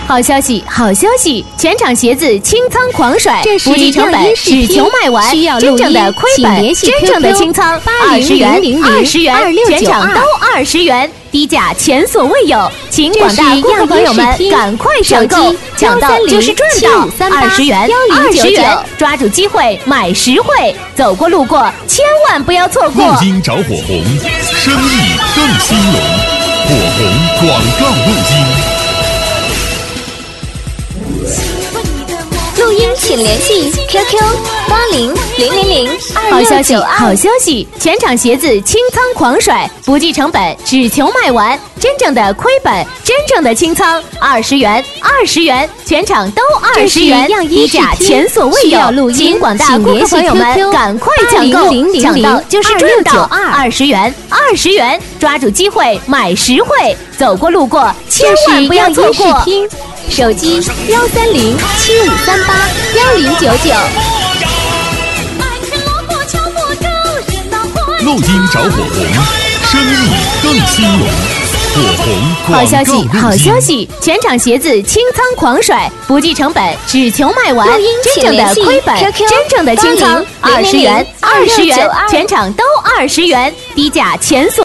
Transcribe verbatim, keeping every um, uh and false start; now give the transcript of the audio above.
好消息，好消息！全场鞋子清仓狂甩，不计成本，只求卖完。真正的亏本，真正的清仓，二十元，二十元，全场都二十元，低价前所未有，请广大顾客朋友们赶快抢购，抢到就是赚到！二十元，二十元，抓住机会买实惠，走过路过千万不要错过。 路金找火红，生意更兴隆，火红广告路金。 录音请联系 Q Q 八零零零零二六九二。 好消息，全场鞋子清仓狂甩，不计成本，只求卖完。真正的亏本，真正的清仓，二十元，二十元，全场都二十元，低价前所未有，请广大顾客朋友们赶快抢购，抢到就是赚到！二十元，二十元，抓住机会买实惠，走过路过千万不要错过。手机幺三零七五三八幺零九九。 路金找火红，生意更兴隆，火红好消息，好消息！全场鞋子清仓狂甩，不计成本，只求卖完。真正的亏本，真正的清仓，二十元，二十元，全场都二十元，低价前所。